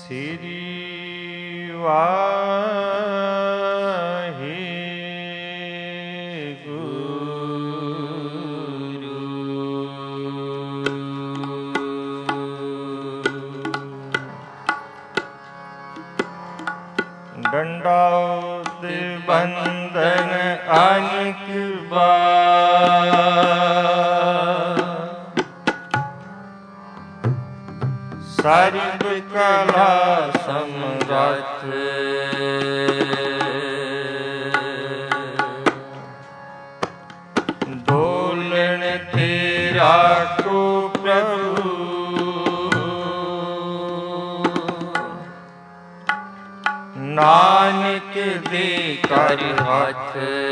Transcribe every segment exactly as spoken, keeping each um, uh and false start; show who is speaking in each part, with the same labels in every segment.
Speaker 1: ਸ੍ਰੀ ਵਾਹਿਗੁਰੂ। ਡੰਡਾਉਤ ਬੰਧਨ ਅਨੇਕ ਬਾਰ, ਸਰਬ ਕਲਾ ਸਮਰੱਥ, ਦੋਲਣ ਤੇਰਾ ਕੋ ਪ੍ਰਭੂ, ਨਾਨਕ ਦੇ ਕਰ ਹੱਥ।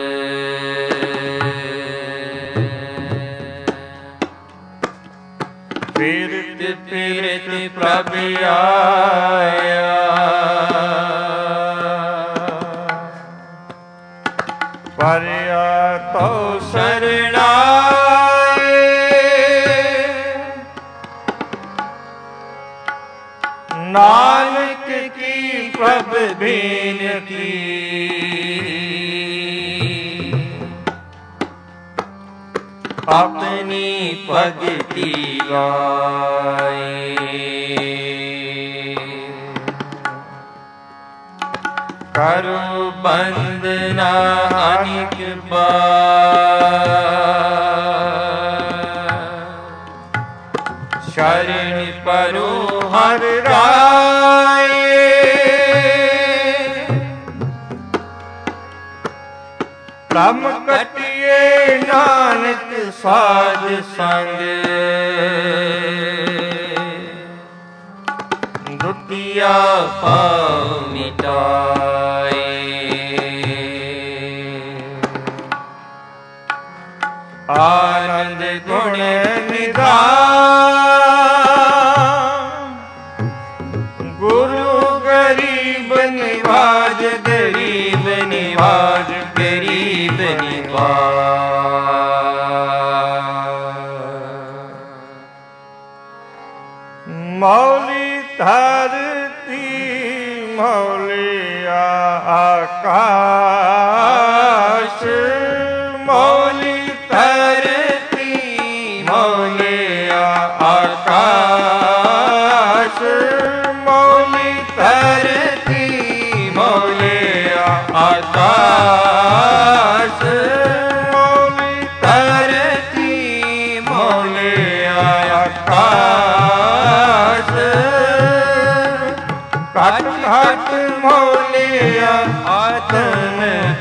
Speaker 1: ਫਿਰਤ ਫਿਰਤ ਪ੍ਰਭ ਆਇਆ, ਪਰਿਆ ਤੋ ਸਰਣਾਏ, ਨਾਨਕ ਕੀ ਪ੍ਰਭ ਬੇਨਤੀ, ਆਪਣੀ ਭਗਤੀ ਗਾਏ। ਕਰੋ ਬੰਦਨਾ ਅਨੇਕ ਬਾਰ, ਸ਼ਰਨ ਪਰੋ ਹਰਿ ਰਾਏ। ਕੰਮ ਕਟਿਏ ਨਾਨਕ ਸਾਧ ਸੰਗ, ਦੁਤੀਆ ਪਾਉ ਮਿਟਾਏ। ਆਨੰਦ ਗੁਣ ਨਿਧਾਨ, ਗੁਰੂ ਗਰੀਬ ਨਿਵਾਜ, ਗਰੀਬ ਨਿਵਾਜ, ਗਰੀਬ ਨਿਵਾਜ। ਮੌਲੀ ਧਰਤੀ ਮੌਲਿਆ ਆਕਾਸ਼, ਮੌਲੀ ਧਰਤੀ ਮੌਲਿਆ ਆਕਾਸ਼, ਮੌਲੀ ਧਰਤੀ ਮੌਲਿਆ ਆਕਾਸ਼, ਮੌਲੀ ਧਰਤੀ ਮੌਲਿਆ ਆਕਾਸ਼। ਘਟ ਘਟ ਮੌਲਿਆ ਆਤਮ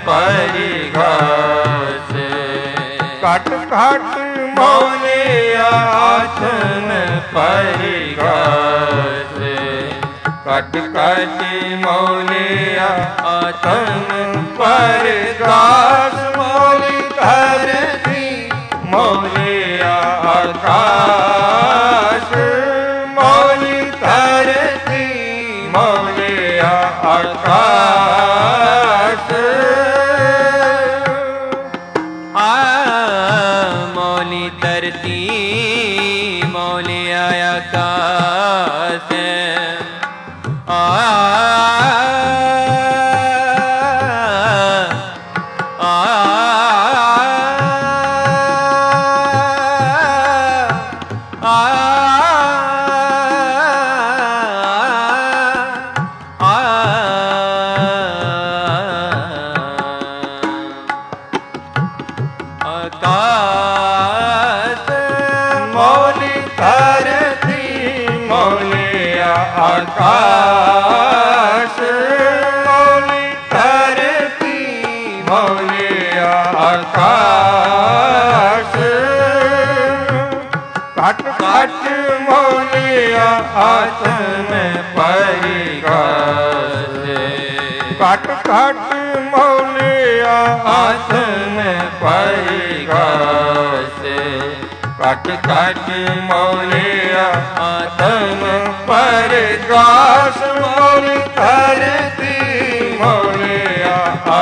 Speaker 1: ਪਰਿਗਾਸ, ਘਟ ਘਟ ਮੌਲਿਆ ਆਤਮ ਪਰਿਗਾਸ, ਘਟ ਘਟ ਮੌਲਿਆ ਆਤਮ ਪਰਿਗਾਸ। ਮੌਲੀ ਧਰਤੀ ਮੌਲਿਆ ਆਕਾਸ਼, ਮੌਲੀ ਧਰਤੀ ਮੌਲਿਆ ਆਕਾਸ਼। ਆ ਮੌਲੀ ਧਰਤੀ ਮੌਲਿਆ ਆਕਾਸ਼, ਆ ਆਕਾਸ਼, ਮੌਲੀ ਧਰਤੀ ਮੌਲਿਆ ਆਕਾਸ਼। ਘਟ ਘਟ ਮੌਲਿਆ ਆਤਮ ਪਰਿਗਾਸ, ਘਟ ਘਟ ਮੌਲਿਆ ਆਤਮ ਪਰਿਗਾਸ, ਘਟ ਘਟ ਮੌਲਿਆ ਆਤਮ ਪਰਿਗਾਸ। ਮੌਲੀ ਧਰਤੀ ਮੌਲਿਆ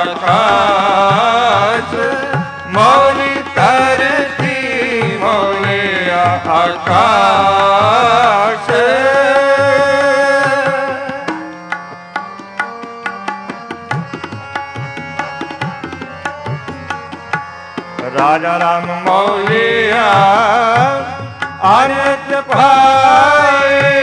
Speaker 1: ਆਕਾਸ਼, ਮੌਲੀ ਧਰਤੀ ਮੌਲਿਆ ਆਕਾਸ਼। ਰਾਜਾ ਰਾਮ ਮੌਲਿਆ ਅਨੰਤ ਪਾਏ।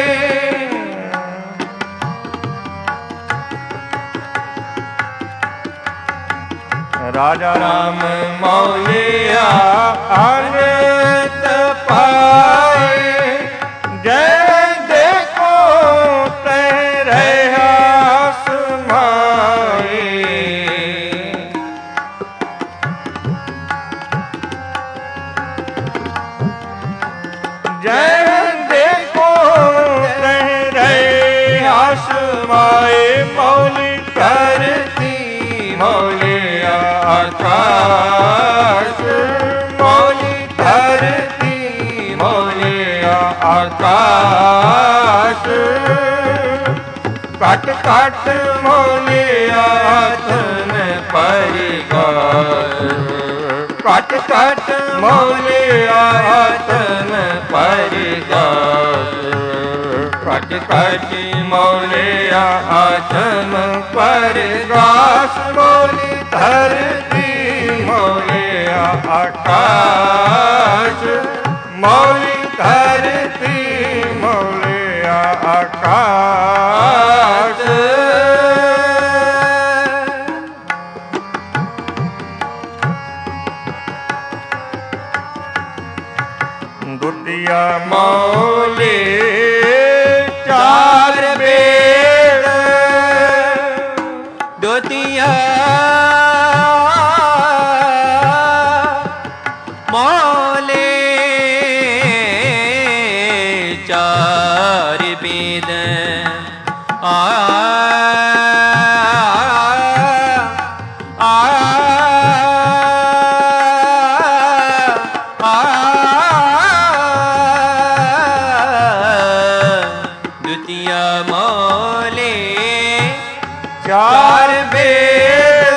Speaker 1: ਰਾਜਾ ਰਾਮ ਮੌਲਿਆ ਅਨੰਤ ਪਾਏ। ਜੈ ਦੇਖੋ ਤੈ ਰਹਾ ਸਮਾਏ। ਜੈ ਦੇਖੋ ਤੈ ਰਹਾ ਸਮਾਏ। ਮੌਲੀ ਧਰਤੀ ਮੌਲਿਆ ਆਕਾਸ਼। ਮੌਲੀ ਧਰਤੀ ਮੌਲਿਆ ਆਕਾਸ਼। ਘਟ ਘਟ ਮੌਲਿਆ ਤਨ ਪਰਿਗਾਸ। ਘਟ ਘਟ ਮੌਲਿਆ ਤਨ ਪਰਿਗਾਸ। ਘਟ ਘਟ ਮੌਲਿਆ ਤਨ ਪਰਿਗਾਸ। ਮੌਲੀ ਧਰਤੀ ਮੌਲਿਆ ਆਕਾਸ਼। ਮੌਲੀ ਧਰਤੀ ਮੌਲਿਆ ਆਕਾਸ਼। ਦੁਤੀਆ ਮੌਲੇ ਚਾਰ ਵੇਦ। ਦੁਤੀਆ ਮੌਲੇ ਚਾਰ ਵੇਦ। ਆ ਚਾਰ ਵੇਦ।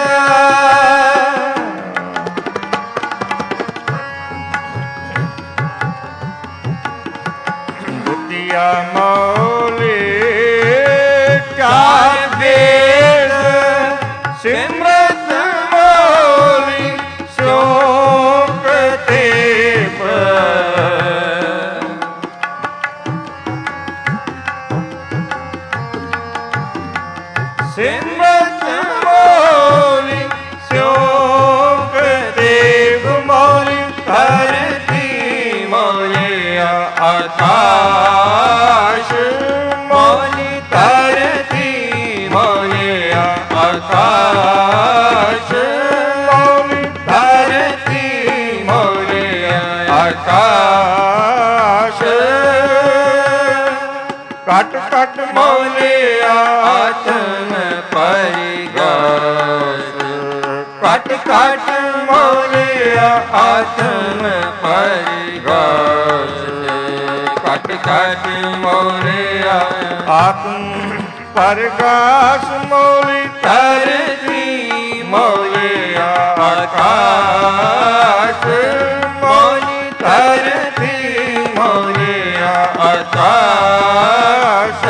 Speaker 1: ਦੁਤੀਆ ਮੌਲੇ ਚਾਰ ਵੇਦ। ਸਿਮਰਤ ਮੌਲੀ ਸ਼ੋਕ ਤੇਪ। ਸਿਮਰਤ ਮੌਲੀ ਸ਼ੋਕ ਦੇਵ। ਮੌਲੀ ਧਰਤੀ ਮੌਲਿਆ ਆਕਾਸ਼। ਮੌਲੀ ਧਰਤੀ ਮੌਲਿਆ ਆਕਾਸ਼। ਮੌਲੀ ਧਰਤੀ ਮੌਲਿਆ ਆਕਾਸ਼। ਘਟ ਘਟ ਮੌਲਿਆ ਤਨ ਪਰਿਗਾਸ। ਘਟ ਘਟ ਮੌਲਿਆ ਤਨ ਪਰਿਗਾਸ। ਘਟ ਘਟ ਮੌਲਿਆ ਆਤਮ ਪਰਗਾਸ। ਮੌਲੀ ਧਰਤੀ ਮੌਲਿਆ ਆਕਾਸ਼। ਮੌਲੀ ਧਰਤੀ ਮੌਲਿਆ ਆਕਾਸ਼।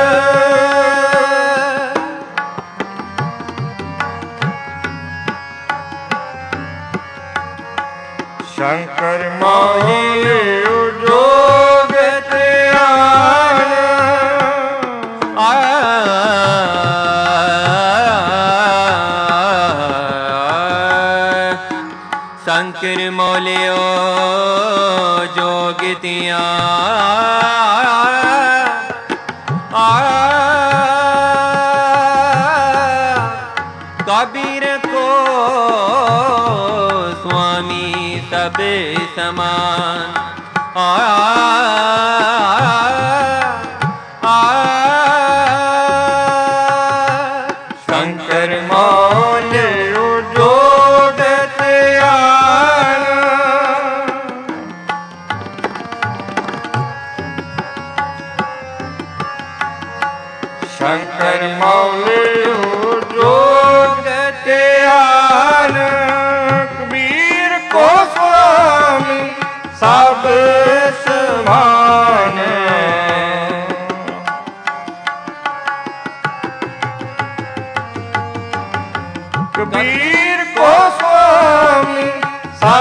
Speaker 1: ਸ਼ੰਕਰ ਮੌਲੀ ਉਜੋਗ ਧਿਆਨ। ਸ਼ੰਕਰ ਮੌਲਿਓ ਜੋਗ ਧਿਆਨ। कबीर को स्वामी सब समान। आ, आ, आ, शंकर मौल उजोग त्यान। शंकर मौल त्यान। कबीर को स्वामी सब समान। कबीर को स्वामी सब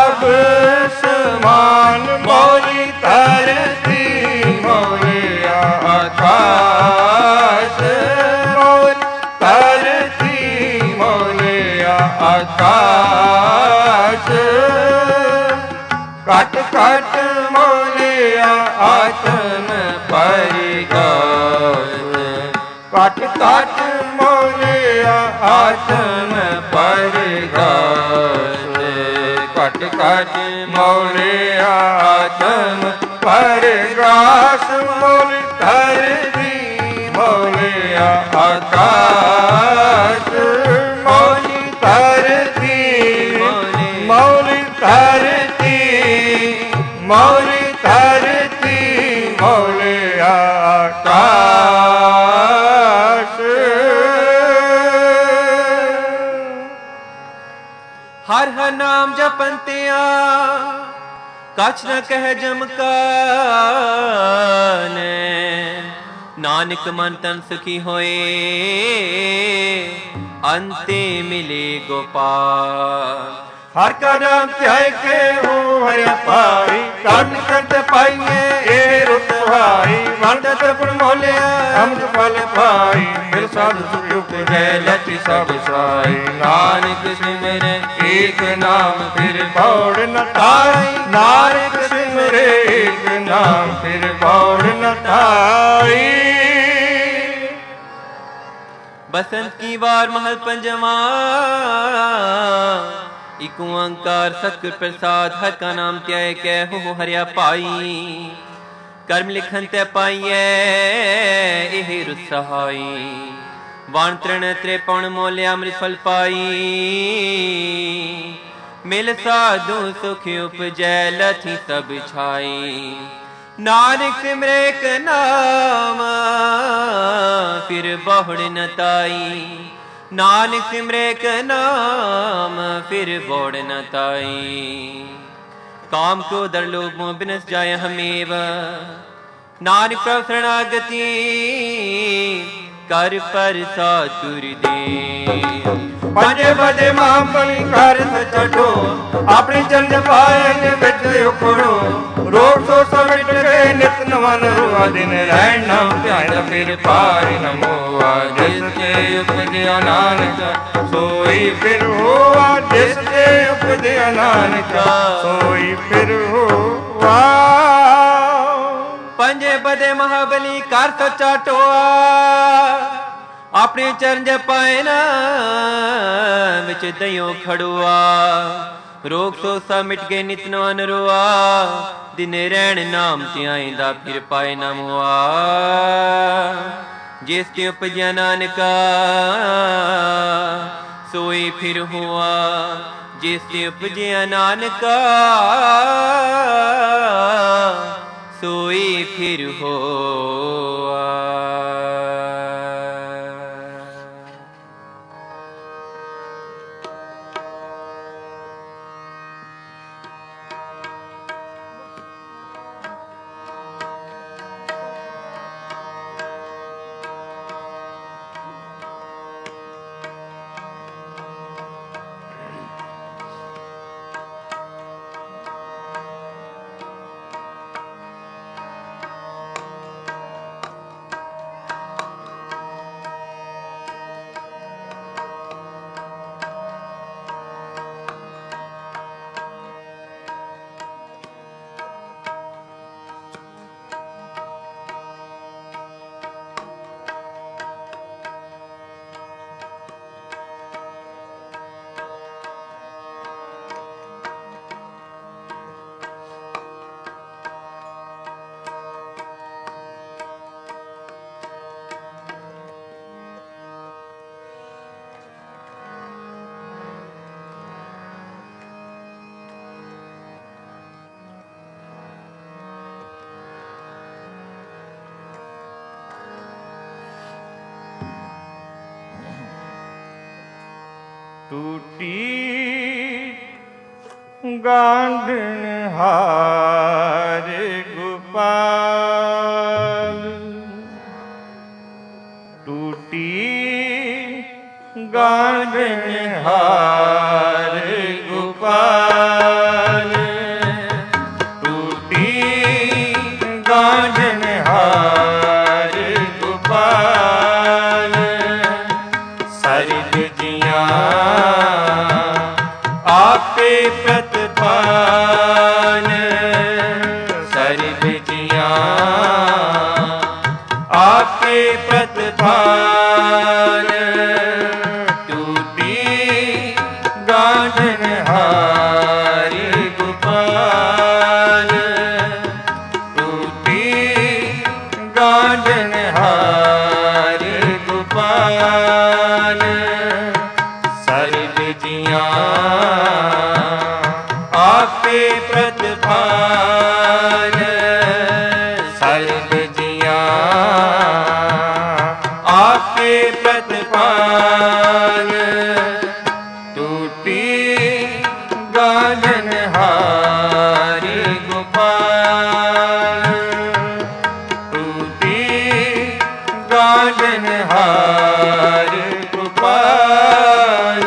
Speaker 1: ਆਕਾਸ਼ ਘਟ ਘਟ ਮੋਲਿਆ ਆਤਮ ਪਰਗਾਸ ਘਟ ਘਟ ਮੋਲਿਆ ਆਤਮ ਪਰਗਾਸ ਘਟ ਘਟ ਮੋਲਿਆ ਆਤਮ ਪਰਗਾਸ ਮੋਲ ਧਰਤੀ ਮੋਲਿਆ ਆਕਾਸ਼ ਮੋਲੀ ਧਰਤੀ ਮੋਲੀ ਧਰਤੀ ਮੋਲੀ ਧਰਤੀ ਮੋਲਿਆ ਆਕਾਸ਼
Speaker 2: ਹਰ ਹਰ ਨਾਮ ਜਪੰਤਿਆ ਕਛ ਨ ਕਹਿ ਜਮਕਾਨ ਨਾਨਕ ਮਨ ਤਨ ਸੁਖੀ ਹੋਏ ਅੰਤੇ ਮਿਲੇ ਗੋਪਾਲ
Speaker 1: ਹਰ ਕਾ ਨਾਮ ਧਿਆਇ ਕੇ ਹੋ ਹਰਿ ਪਾਈ ਕੰਨ ਕੰਨ ਪਾਈਏ ਇਹ ਰੁਤ ਭਾਈ ਵੰਡਤ ਗੁਣ ਮੋਲਿਆ ਅਮਰ ਫਲ ਪਾਈ ਫਿਰ ਸਾਧੂ ਸੁਖ ਉਪਜੈ ਲਚੀ ਸਭ ਸਾਈ ਨਾਨਕ ਸਿਮਰੈ ਏਕ ਨਾਮ ਫਿਰ ਬੌੜ ਨ ਠਾਈ ਨਾਨਕ ਸਿਮਰੈ ਏਕ ਨਾਮ ਫਿਰ ਬੌੜ ਨ ਠਾਈ
Speaker 2: बसंत की वार महल पंजवा एक ओंकार सतगुर प्रसाद हर का नाम त्याय कै हो हरिया पाई कर्म लिखन तै पाइए एह रुत सहाई वाण तृण त्रिपौण मोलिया अमृत फल पाई मिल साधु सुख उपजै लथी सब छाई नानक सिमरे एक नाम फिर बहुड़ न ताई नानक सिमरे एक नाम फिर बहुड़ न ताई काम को दर लोभ मोह बिनस जाय हमेव नानक प्रभ शरणागति कर पर सातुर दे
Speaker 1: पंजे बदे महाबली कर सचटो अपनी चंद पायन विच उखड़ो रोग सो समिट गए नित नवन रुआ दिन रहन नाम ध्यान फिर पार न मोआ जिसके उपजया नानक सोई फिर होआ जिसके उपजया नानक सोई फिर होआ
Speaker 2: पंजे बदे महाबली कर सचा टोआ अपने चरण जपाए ना विच दयो खड़ुआ रोग सो सा मिट गए नित नवन रुआ दिन रहन नाम त्याईंदा फिर पाए ना मुआ जिस ते उपजया नानका सोई फिर हुआ जिस ते उपजया नानका सोई फिर होआ
Speaker 1: टूटी गांधन हार गोपाल टूटी गांधन हार गोपाल टूटी गांधन हार गोपाल सरद जिया प्रतिपाल टूटी गांठन हारी गोपाल टूटी गांठन हारी गोपाल सर्व जिया आपे प्रतिपाल सर्व जिया आपे प्रतिपाल टूटी गांठन हारी गोपाल टूटी गांठन हारी गोपाल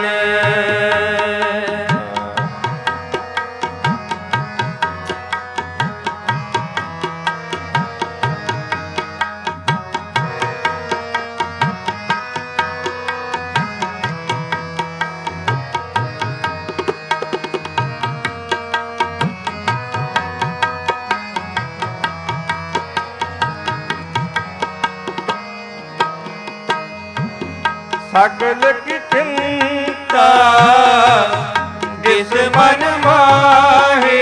Speaker 1: सकल की चिंता जिस मन माहे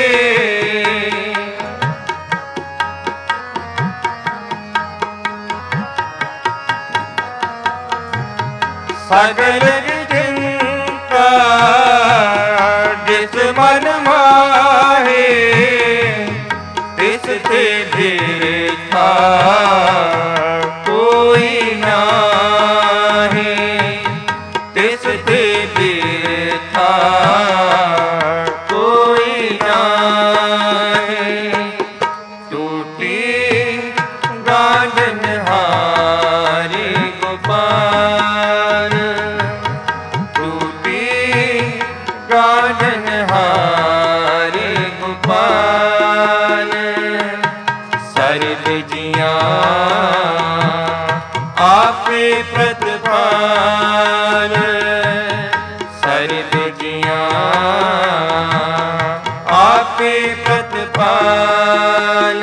Speaker 1: सकल की चिंता जिस मन माहे तिस से भेटा कोई नाही तिस ते बेथा कोई नाही टूटी गांठन हारी गोपाल टूटी गांठन हारी गोपाल सर्व जिया आपे प्रतिपाल सर्व जिया आपे प्रतिपाल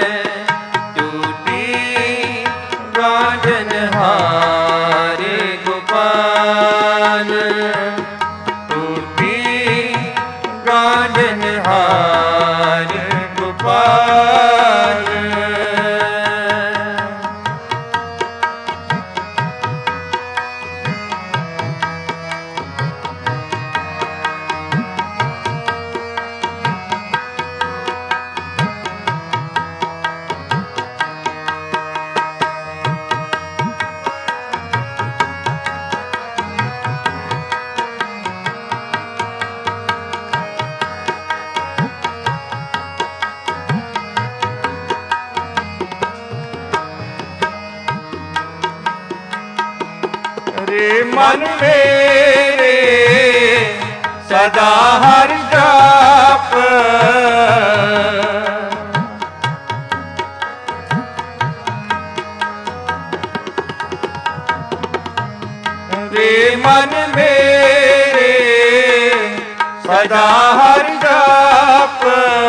Speaker 1: टूटी गांठन हारे गोपाल टूटी गांठन हारे गोपाल रे मन मेरे सदा हर जाप रे मन मेरे सदा हर जाप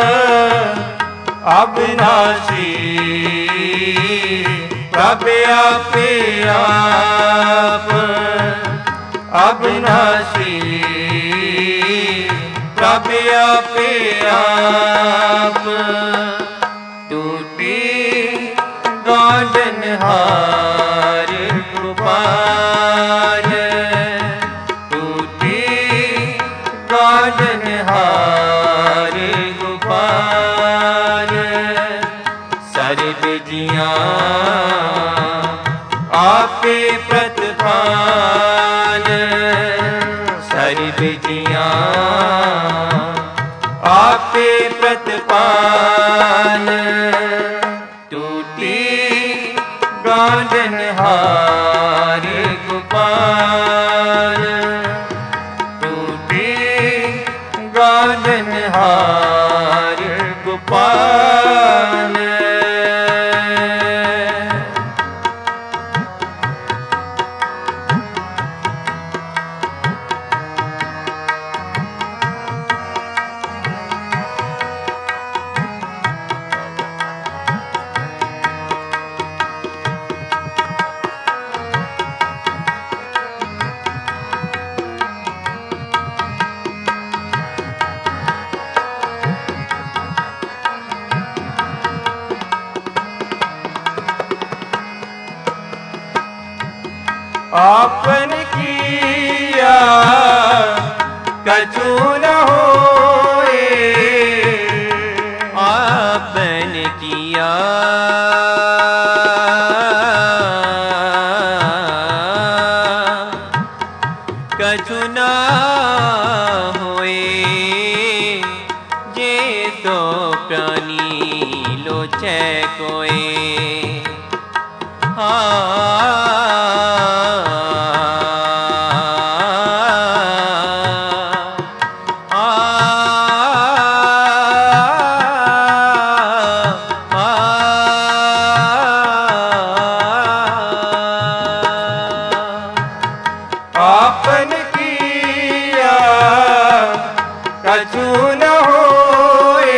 Speaker 1: अविनाशी प्रभ आपे आप अविनाशी प्रभ आपे आप टूटी गांठन हारे गोपाल टूटी गांठन हारे गोपाल सर्व जिया आपे प्रतिपाल सर्व जिया आपे प्रतिपाल टूटी गांठन हारे गोपाल टूटी गांठन हारे गोपाल आपन किया कछु न होए,
Speaker 2: आपन किया कछु न होए, जे तो प्राणी लोचै कोए।
Speaker 1: आपन किया कछु न होए,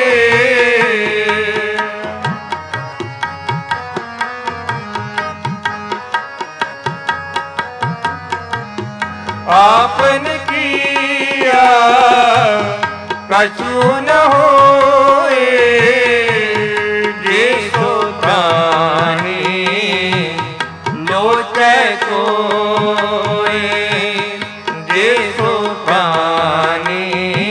Speaker 1: आपन किया कछु न होए, जे सो प्राणी लोचै कोए, जे सो प्राणी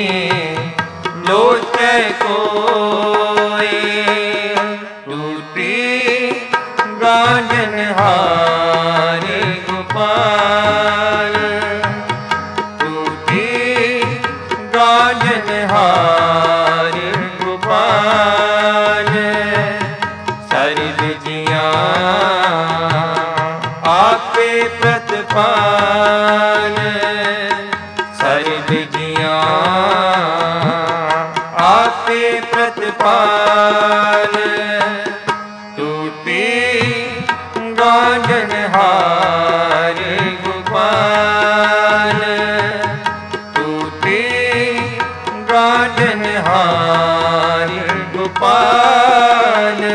Speaker 1: लोचै कोए। टूटी गांजन हार गोपाल, टूटी गांजन हार गोपाल, सर्व जिया आपे प्रतिपाल, सर्व जिया आपे प्रतिपाल। टूटी गांजन हार गोपाल, टूटी गांजन हार गोपाल।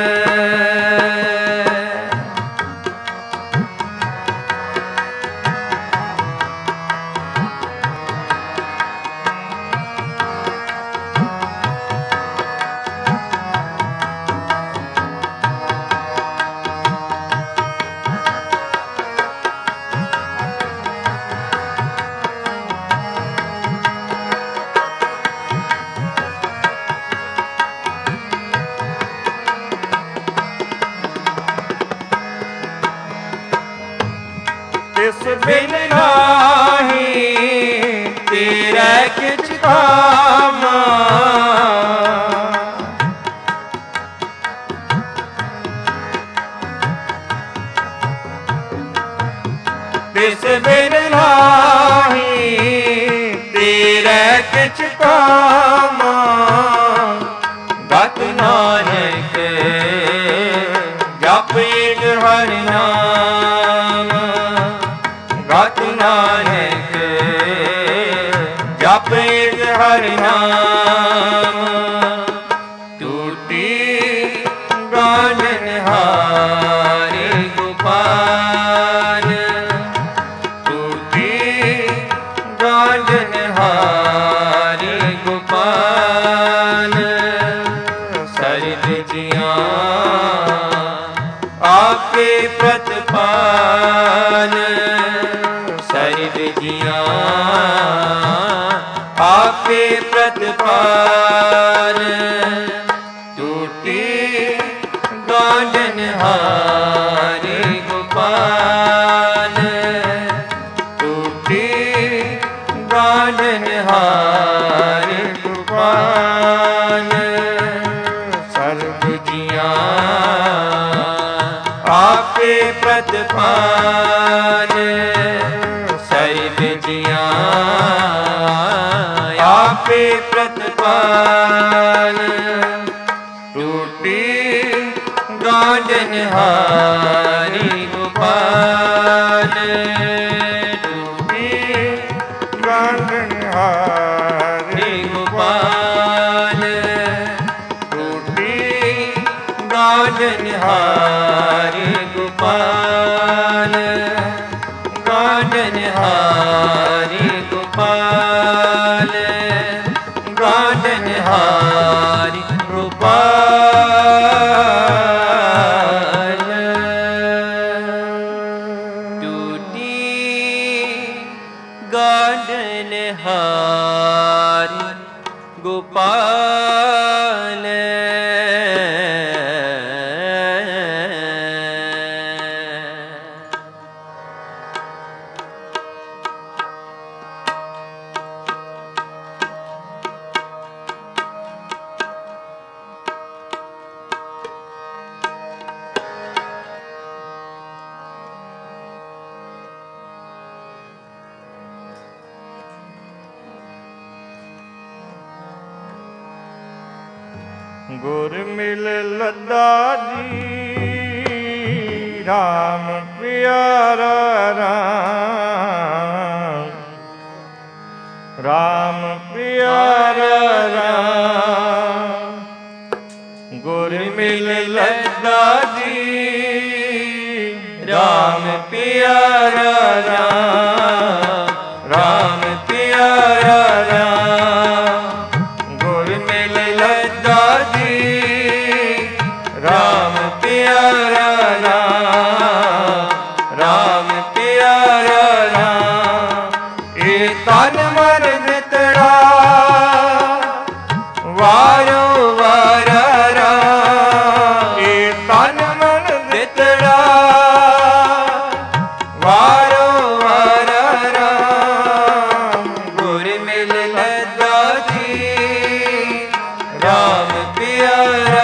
Speaker 1: तिस बिन नाही तेरा किछ कामा, तिस बिन नाही तेरा किछ कामा। गत नानक जप एक हरि नाम, गत नानक जप एक हरि नाम। टूटी गांजन हार गोपाल, टूटी गांजन हार गोपाल, सर्व जिया आपे प्रतिपाल, सर्व जिया आपे प्रतिपाल। टूटी गांजन हार गोपाल, टूटी गांजन हार गोपाल, सर्व जिया आपे प्रतिपाल, सर्व जिया आपे प्रतिपाल। टूटी गांजन हार गोपाल, टूटी गांजन हार गोपाल, टूटी गांजन हार गोपाल, गांजन हार गोपाल, गांजन हार गोपाल।
Speaker 2: टूटी गाढ़न हारी गोपाल
Speaker 1: गुर मिल लद्दा जी राम प्यारा राम राम प्यारा राम गुर मिल लद्दा जी राम प्यारा राम राम प्यारा राम गुर मिल लद्दा राम प्यारा राम राम प्यारा राम ए तन मन नितड़ा वारो वार राम ए तन मन नितड़ा वारो वार राम गुर मिल लद्दा जी राम प्यारा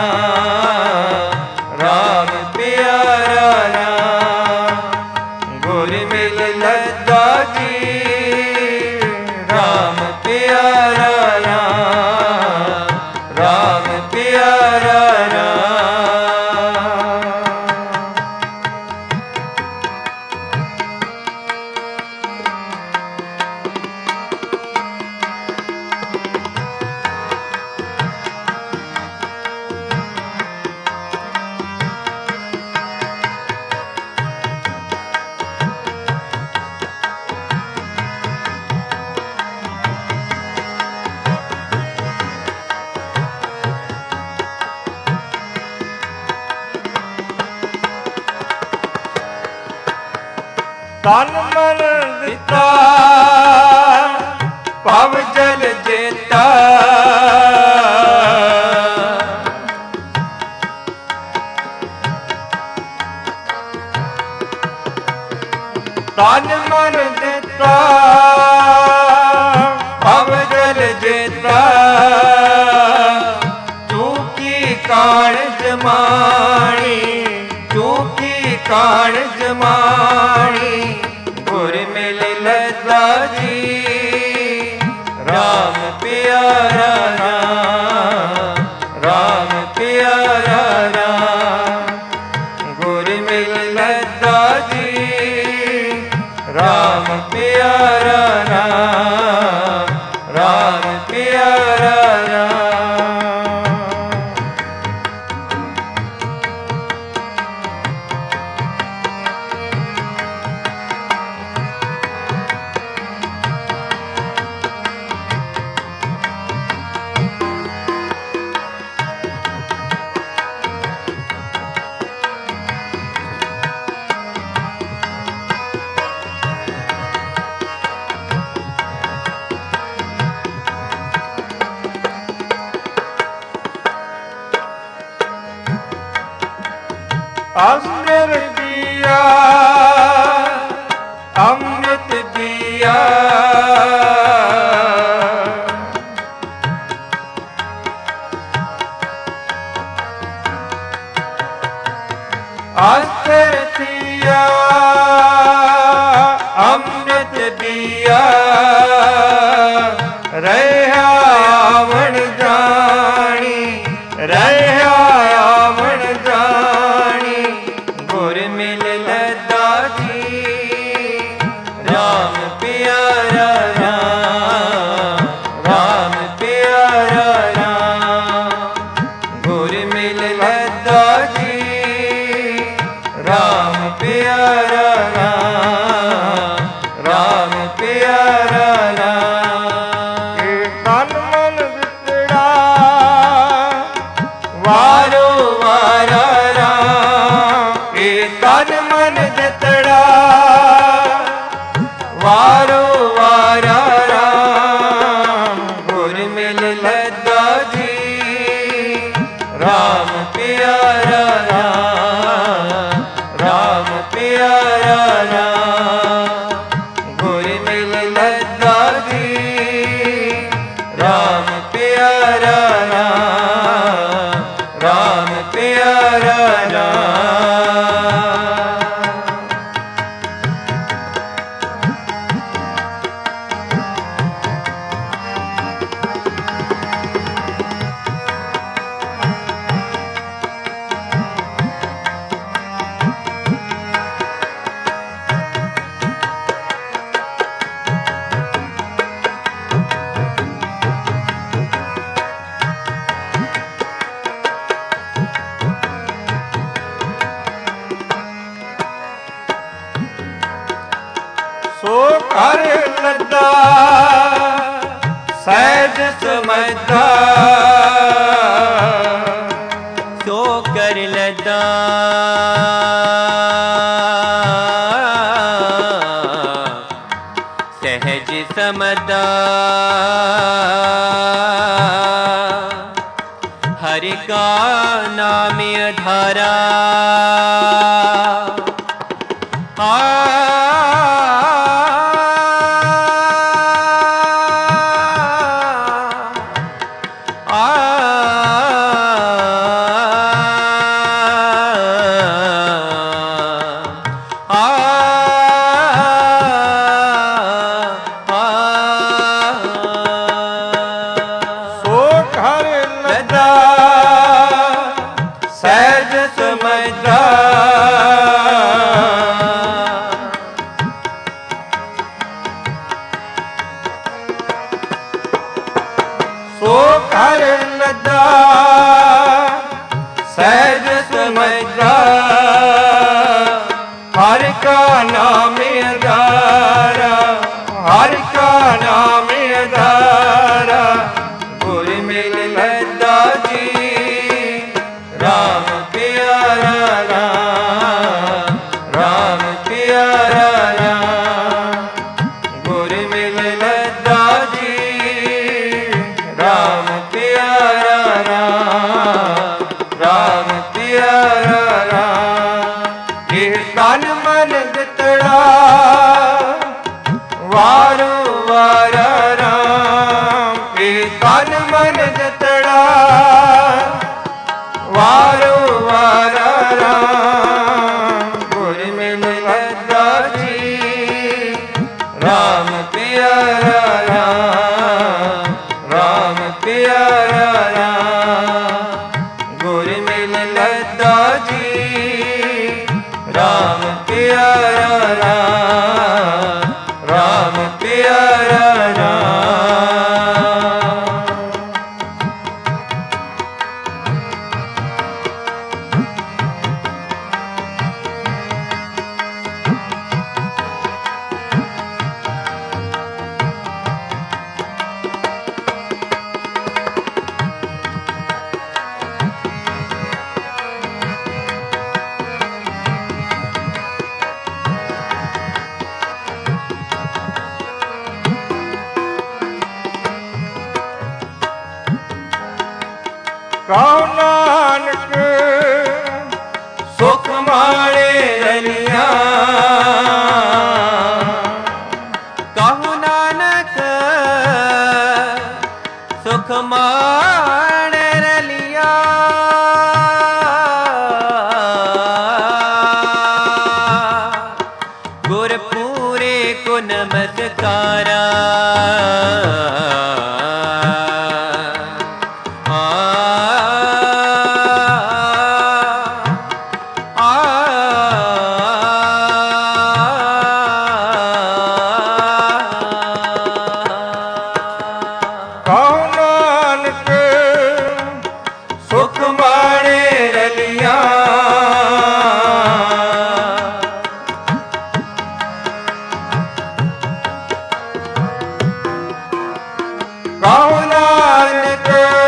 Speaker 1: तन मन दिता पव जल जेता तन मन दिता पव जल जेता चूकी काण जमाणी चूकी काण जमाणी गुर मिल लद्दा जी राम प्यारा राम राम प्यारा राम गुर मिल लद्दा जी राम प्यारा राम राम प्यारा राम अमृत दिया अमृत दिया अस्त्र दिया अमृत दिया रहा आवण जानी रहा आवण जानी गुर मिल लद्दा जी राम प्यारा राम राम प्यारा राम गुर मिल लद्दा जी राम प्यारा राम राम प्यारा राम तन मन वितड़ा वारो वारा राम ए तन मन वितड़ा वारो ਸੋ ਘਰ ਲੱਦਾ ਸਹਿਜ ਸਮਝਦਾ
Speaker 2: ਸੋ ਕਰ ਲੱਦਾ ਸਹਿਜ ਸਮਝਦਾ ਹਰਿ ਕਾ ਨਾਮ ਅਧਾਰਾ
Speaker 1: ਸਹਿਜ ਸਮਝਦਾ ਹਰਿ ਕਾ ਨਾਮ ਅਧਾਰਾ ਹਰਿ ਕਾ ਨਾਮ ਅਧਾਰਾ ਗੁਰ ਮਿਲ ਲੱਦਾ ਜੀ ਰਾਮ ਪਿਆਰਾ ਰਾਮ ਰਾਮ ਪਿਆਰਾ ਰਾਮ ਗੁਰ ਮਿਲ ਲੱਦਾ ਜੀ ਰਾਮ ਪਿਆਰਾ ਰਾਮ ਰਾਮ ਪਿਆਰਾ ਰਾਮ ਇਹ ਤਨ ਮਨ ਦਿੱਤੜਾ ਵਾਰੂ ਵਾਰ ਰਾਮ ਇਹ ਤਨ ਮਨ ਦਿੱਤੜਾ ਵਾਰੂ ਵਾਰ ਰਾਮ ਗੁਰ ਮਿਲ ਲੱਦਾ ਜੀ ਰਾਮ ਪਿਆਰਾ ਰਾਮ ਰਾਮ ਪਿਆਰਾ ਰਾਮ ਗੁਰ ਮਿਲ ਲੱਦਾ ਜੀ ਰਾਮ ਪਿਆਰਾ ਰਾਮ ਰਾਮ ਪਿਆਰਾ ਰਾਮ ਕਹੋ ਨਾਨਕ ਸੁਖ ਮਾਣੇ ਰਲੀਆਂ
Speaker 2: ਕਹੋ ਨਾਨਕ ਸੁਖ ਮਾਣੇ ਰਲੀਆਂ ਗੁਰ ਪੂਰੇ ਕੋ ਨਮਸਕਾਰਾ
Speaker 1: ਕਹੋ ਨਾਨਕ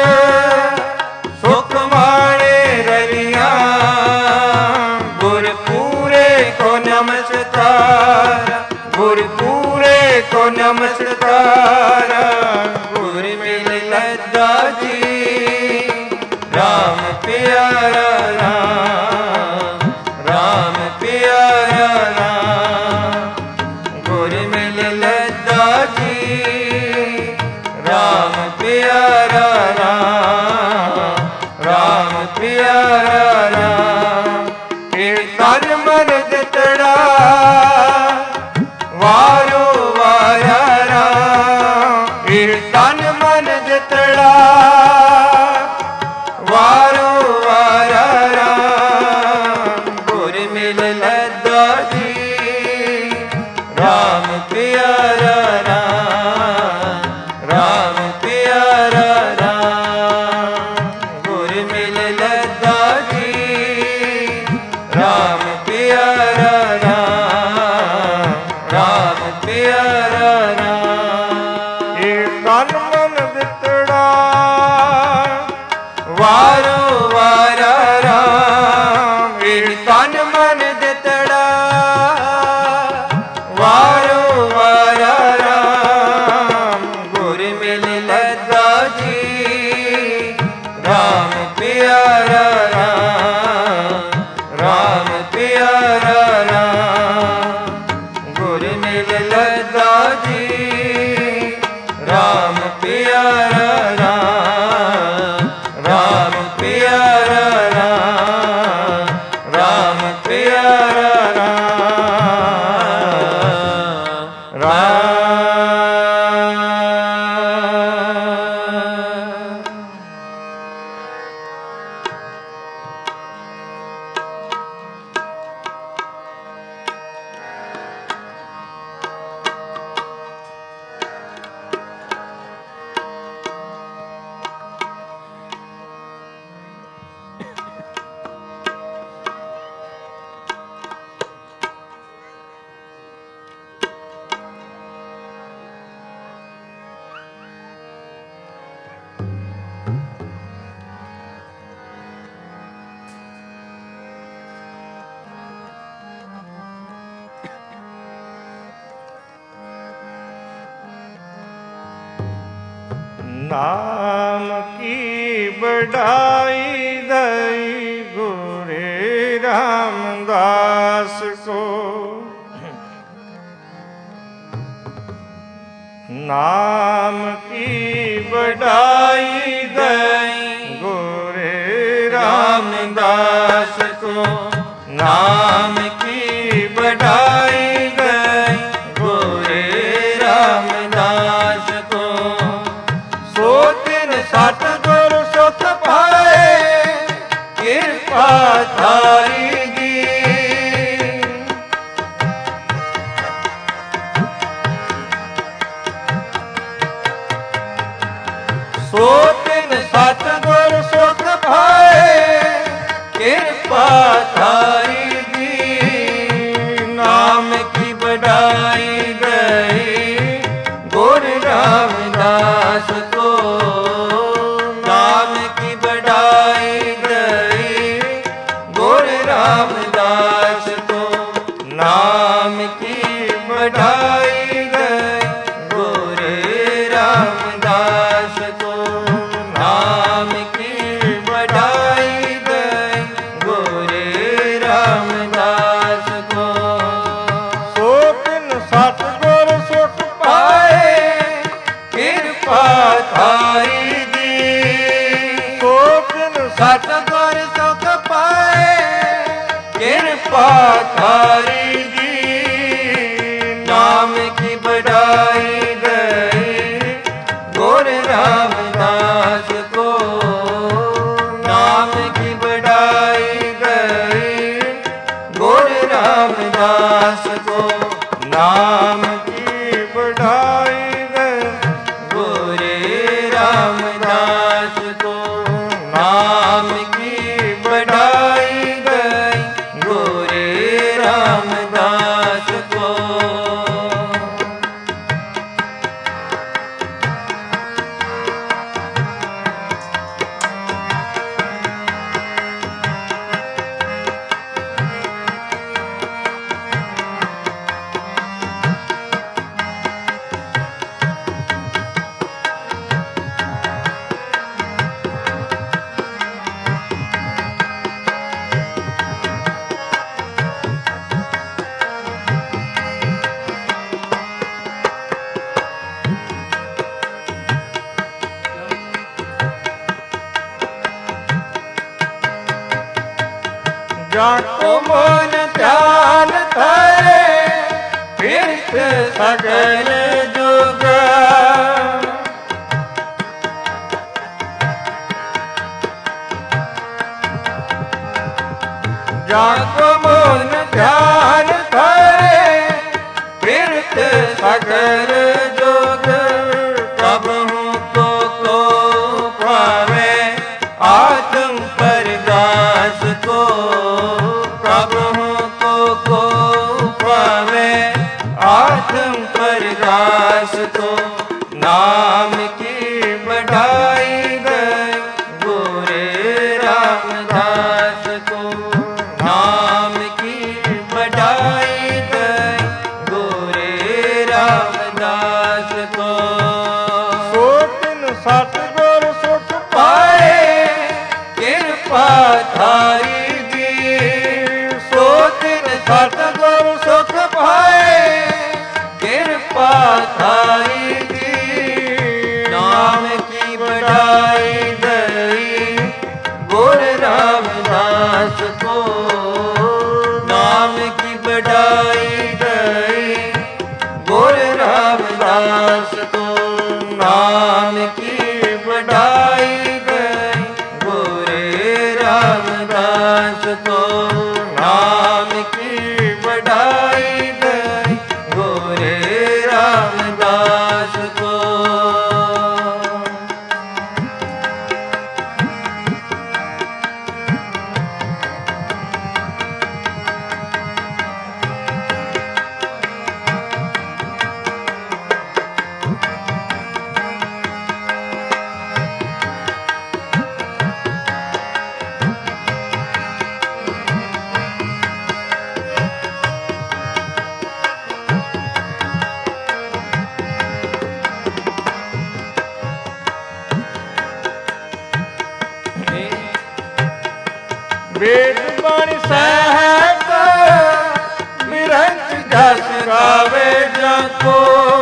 Speaker 1: ਸੁਖ ਮਾਣੇ ਰਲੀਆਂ ਗੁਰ ਪੂਰੇ ਕੋ ਨਮਸਕਾਰ ਗੁਰ ਪੂਰੇ ਕੋ ਨਮਸਕਾਰ ਗੁਰ ਮਿਲ ਲੱਦਾ ਜੀ ਰਾਮ ਪਿਆਰਾ ਰਾਮ ਰਾਮ ਪਿਆਰਾ ਰਾਮ ਗੁਰ ਮਿਲ ਲੱਦਾ ਜੀ ਰਾਮ ਪਿਆਰਾ ਰਾਮ ਰਾਮ ਪਿਆਰਾ ਰਾਮ ਇਹ ਤਨ ਮਨ ਦਿੱਤੜਾ ਵਾਰੋ ਵਾਰ ਰਾਮ ਇਹ ਤਨ ਮਨ ਦਿੱਤੜਾ ਵਾਰੋ ਵਾਰ ਰਾਮ ਗੁਰ ਮਿਲ ਲੱਦਾ ਜੀ ਰਾਮ ਪਿਆਰਾ ਰਾਮ ਰਾਮ ਪਿਆਰਾ ਰਾਮ ਗੁਰ ਮਿਲ ਲੱਦਾ ਜੀ ਰਾਮ ਪਿਆਰਾ ਰਾਮ ਰਾਮ
Speaker 2: प्यारा राम।
Speaker 1: ये तन मन दितड़ा
Speaker 2: वारो वारा राम। ये तन मन दितड़ा वारो वारा राम। गुर मिल लदा जी राम प्यारा राम। राम प्यारा राम। गुर मिल लदा जी राम प्यारा राम। राम प्यारा राम। राम प्यारा राम। राम।
Speaker 1: नाम की बढ़ाई दई गुरे रामदास को। नाम की बढ़ाई दई गुरे रामदास को। नाम की बढ़ाई दई गुरे रामदास को। सो दिन सतगुर सुख पाए कृपा थारी दी। सो दिन सतगुर सुख पाए कृपा थारी दी। नाम की बढ़ाई गई गुर रामदास को। नाम की बढ़ाई गई गुर रामदास को। नाम की बढ़ाई गई गुर रामदास को। नाम की बढ़ाई गई गुर रामदास को। सो दिन सतगुर सुख पाए कृपा थारी दी। सो दिन सतगुर सुख पाए कृपा थारी दी। नाम की बढ़ाई गई गुर रामदास को। नाम की बढ़ाई गई गुर रामदास को। नाम की बढ़ाई गई गुर रामदास को। नाम की बढ़ाई गई गुर रामदास को। जाको मन ध्यान धरे फिरत सगल जुग। जाको मन ध्यान धरे फिरत सगल जुग। कबहू को को पावे आत्म परगास को। कबहू को को पावे
Speaker 2: आत्म प्रकाश को नाम की बढ़ाई गई गोरे रामदास को नाम की बढ़ाई गई गोरे रामदास को
Speaker 1: सोतिन सतगुर सुख पाए
Speaker 2: कृपा थारी दी सोतिन सतगुर सुख पाए कृपा थारी दी नाम की बढ़ाई गई गुर रामदास को नाम की बढ़ाई गई गुर रामदास को नाम की बढ़ाई गई गोरे रामदास को नाम की बढ़ाई गई गोरे रामदास को
Speaker 1: वेद बाणी सहत बिरंच जस गावे जाको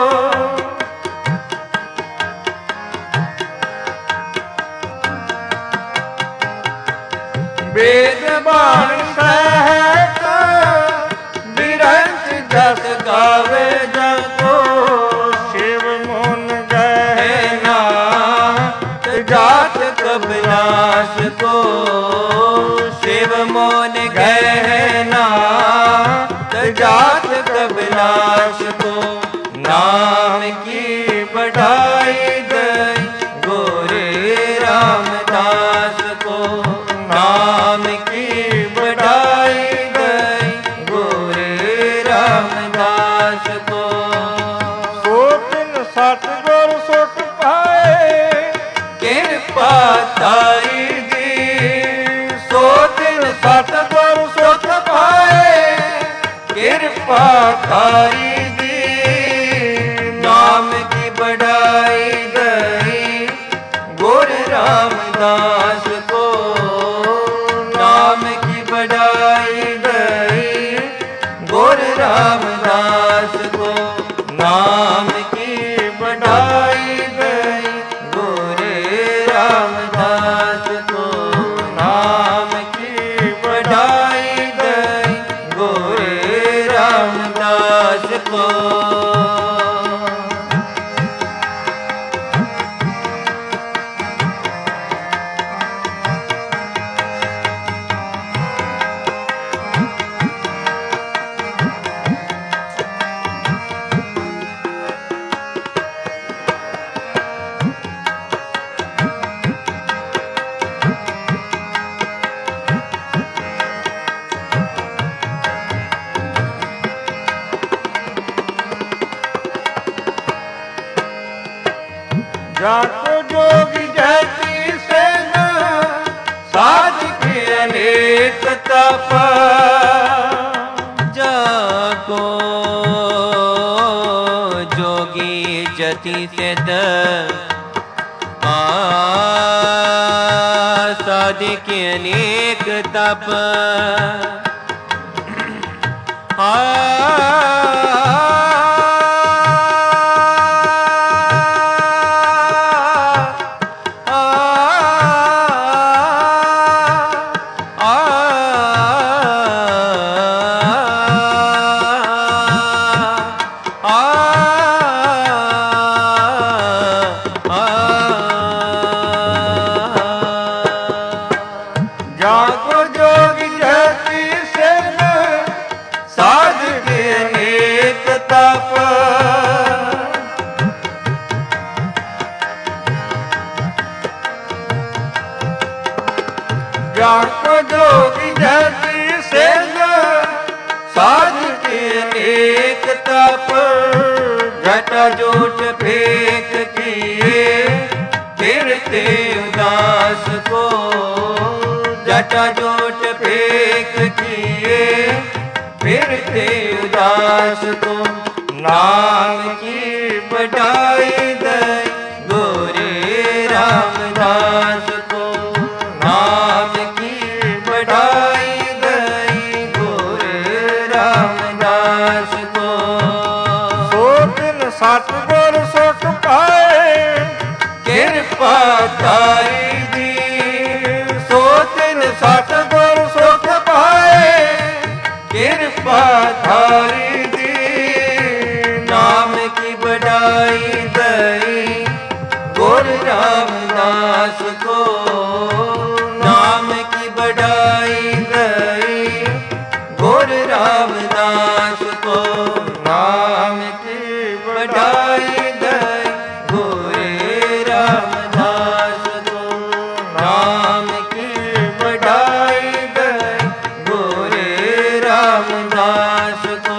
Speaker 1: वेद बाणी सहत बिरंच जस गावे जाको शिव मुन गए
Speaker 2: ना जात कबलाश को शिव मोन गहना जात कबलाश को नाम की बढ़ाई गई गोरे रामदास को नाम की बढ़ाई गई गोरे रामदास को
Speaker 1: सोतिन सतगुर सुख पाए
Speaker 2: कृपा थारी दी सोतिन सतगुर सुख पाए कृपा थारी दी नाम की बढ़ाई गई गुर रामदास को नाम की बढ़ाई गई गुर रामदास को नाम की बढ़ाई गई गोरे रामदास को नाम की बढ़ाई गई गोरे रामदास को
Speaker 1: जाको जोगी जैसी सेन
Speaker 2: साध के अनेक तप जाको जोगी जति से द आ साध के अनेक तप आ
Speaker 1: जाको जोगी जैसी सेन साध के
Speaker 2: जटा जोट फेंक किए फिरते उदास को, जटा जोट फेंक किए फिरते उदास को। नाम की बढ़ाई दई गोरे रामदास को, नाम की बढ़ाई दई गोरे रामदास को।
Speaker 1: सो दिन सतगुर सुख पाए
Speaker 2: किरपा तारी दी, सो दिन सतगुर सुख पाए किरपा तारी दी। नाम की बढ़ाई दई गुर रामदास को, नाम की बढ़ाई दई गुर रामदास को। नाम की बढ़ाई दई गोरे रामदास को, नाम की बढ़ाई दई गोरे रामदास को।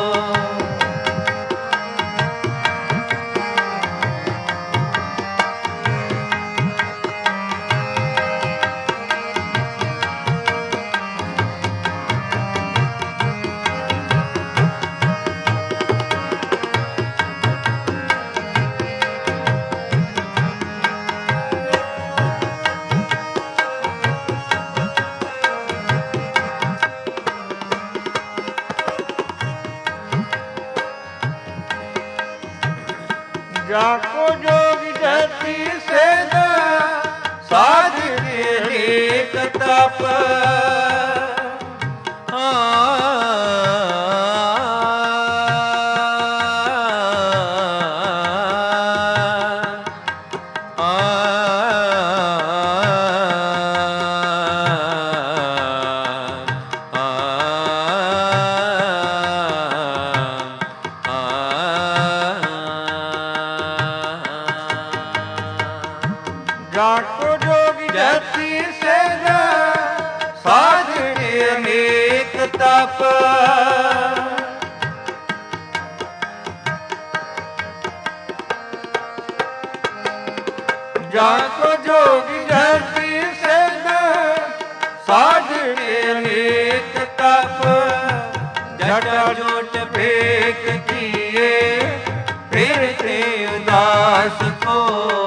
Speaker 1: जाको जोग जति सेद
Speaker 2: साध एक तप
Speaker 1: जाको जोग
Speaker 2: जति सेद साध अनेक तप।
Speaker 1: जाको जोग जति सेद
Speaker 2: साध अनेक तप। जटा जोट फेंक किए फिरते उदास को,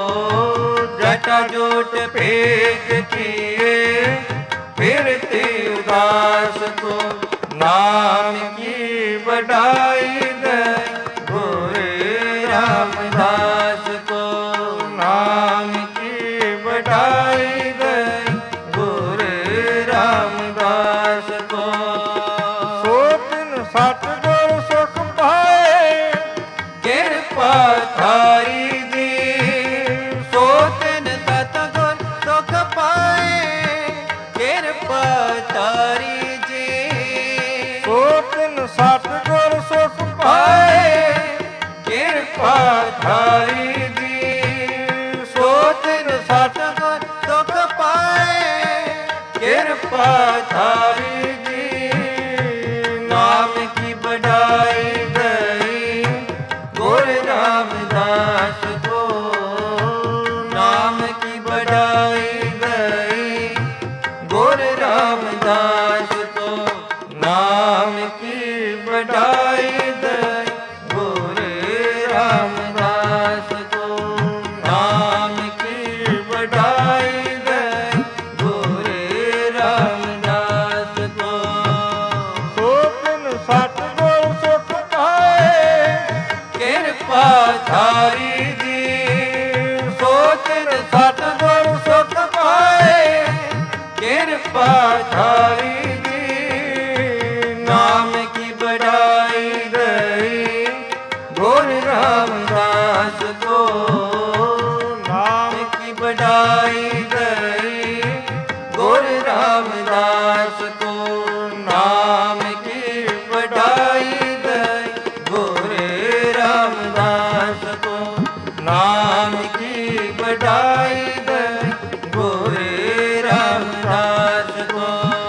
Speaker 2: जटा जोट फेंक किए फिरते उदास को। नाम की बढ़ाई दई गोरे रामदास को, नाम की बढ़ाई दई गोरे रामदास को।
Speaker 1: सो दिन सतगुर सुख पाए
Speaker 2: किरपा थारी दी, सो दिन सतगुर सुख पाए किरपा तारी जी।
Speaker 1: सो दिन सतगुर सुख
Speaker 2: पाए किरपा थारी दी, सो दिन सतगुर सुख पाए किरपा थारी जी। नाम की बढ़ाई दई गुर रामदास को, नाम की बढ़ाई दई गुर रामदास को। नाम की बढ़ाई दई गोरे रामदास को, नाम की बढ़ाई दई गोरे रामदास को।
Speaker 1: सो दिन सतगुर सुख पाए
Speaker 2: किरपा थारी दी, सो दिन सतगुर सुख पाए किरपा थारी दी। नाम की बढ़ाई दई गुर रामदास को, नाम की बढ़ाई दई गुर रामदास को। नाम की बढ़ाई दई गोरे रामदास को, नाम की बढ़ाई दई गोरे रामदास को,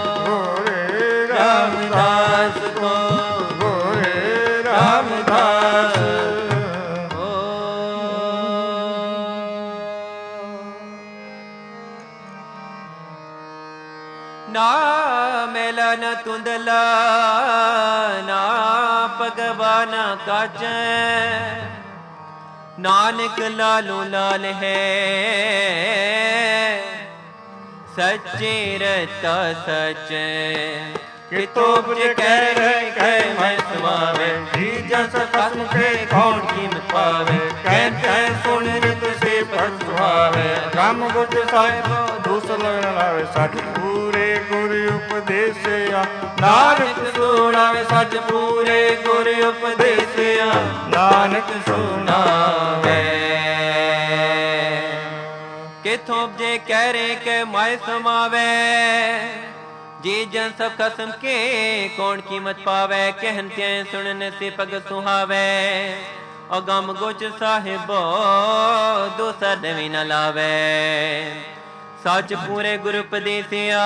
Speaker 1: गोरे
Speaker 2: रामदास को,
Speaker 1: गोरे
Speaker 2: रामदास ਤੁੰਦਲਾ ਨਾ ਭਗਵਾਨਾ ਕਾਚੈ ਨਾਨਕ ਲਾਲੋ ਲਾਲ ਹੈ ਸੱਚੇ ਰਤਾ ਸੱਚੈ ਕਿਤੋ ਬੁਝ ਕਹਿ ਰਹਿ ਕਹਿ ਮੈਂ ਸਮਾਵੇ ਜੀ ਜਸ ਖਸਮ ਕੇ ਕੌਣ ਕੀਮਤ ਪਾਵੇ ਕਹਿ ਕਹਿ ਸੁਣ ਰਿਤ ਸੇ ਪਰ ਸੁਹਾਵੇ ਕੰਮ ਬੁੱਝ ਸਾਹਿਬ ਦੂਸ ਲਗਨ ਲਾਵੇ ਸੱਚ ਪੂਰੇ ਗੁਰ ਉਪਦੇਸਿਆ ਨਾਨਕ ਸੁਣਾਵੇ ਸੱਚ ਪੂਰੇ ਗੁਰ ਉਪਦੇਸਿਆ ਨਾਨਕ ਸੁਣਾਵੇ ਕਿਥੋਂ ਜੇ ਕਹਿ ਰੇ ਕਿ ਮੈਂ ਸਮਾਵੇ जी जन सब खसम के कौन कीमत पावे कहन ते सुनन से पग सुहावे अगम गोच साहिबो दो सद भी न लावे सच पूरे गुरु उपदेसिया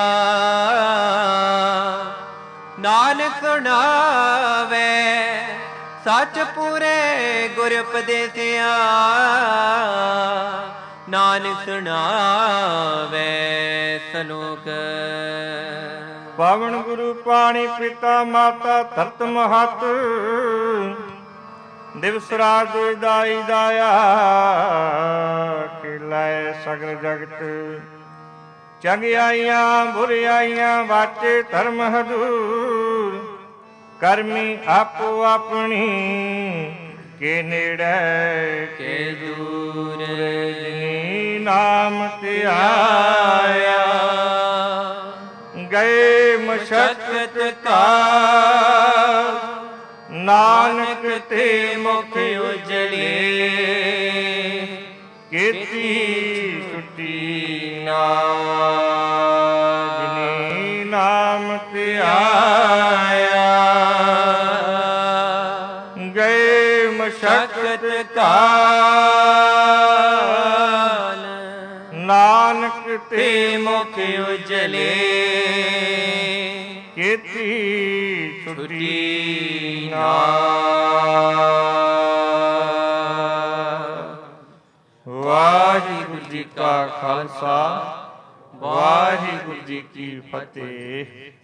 Speaker 2: नानक सुनावे सच पूरे गुरु उपदेसिया नानक सुनावे सलोक
Speaker 1: ਪਾਵਨ ਗੁਰੂ ਪਾਣੀ ਪਿਤਾ ਮਾਤਾ ਧਰਤ ਮਹਤ ਦਿਵਸ ਰਾਤ ਦਾਈ ਦਾਇਆ ਕਿ ਲੈ ਸਗਲ ਜਗਤ ਚੰਗਿਆਈਆਂ ਬੁਰਿਆਈਆਂ ਵਾਚੇ ਧਰਮ ਹਦੂਰ ਕਰਮੀ ਆਪੋ ਆਪਣੀ ਕੇ ਨੇੜੇ ਕੇ ਦੂਰ ਜਿਨੀ ਨਾਮ ਤੇ ਆਇਆ ਗਏ ਮਸ਼ਕਤ ਕਾ ਨਾਨਕ ਤੇ ਮੁਖ ਉਜਲੇ ਕੀਤੀ ਛੁੱਟੀ ਨਾ ਜਿਨੀ ਨਾਮ ਤੇ ਆਇਆ ਗਏ ਮਸ਼ਕਤ ਕਾ ਨਾਨਕ ਤੇ ਮੁਖ ਉਜਲੇ ਕੀਤੀ ਛੁੱਟੀ ਨਾ ਵਾਹਿਗੁਰੂ ਜੀ ਕਾ ਖਾਲਸਾ ਵਾਹਿਗੁਰੂ ਜੀ ਕੀ ਫਤਿਹ।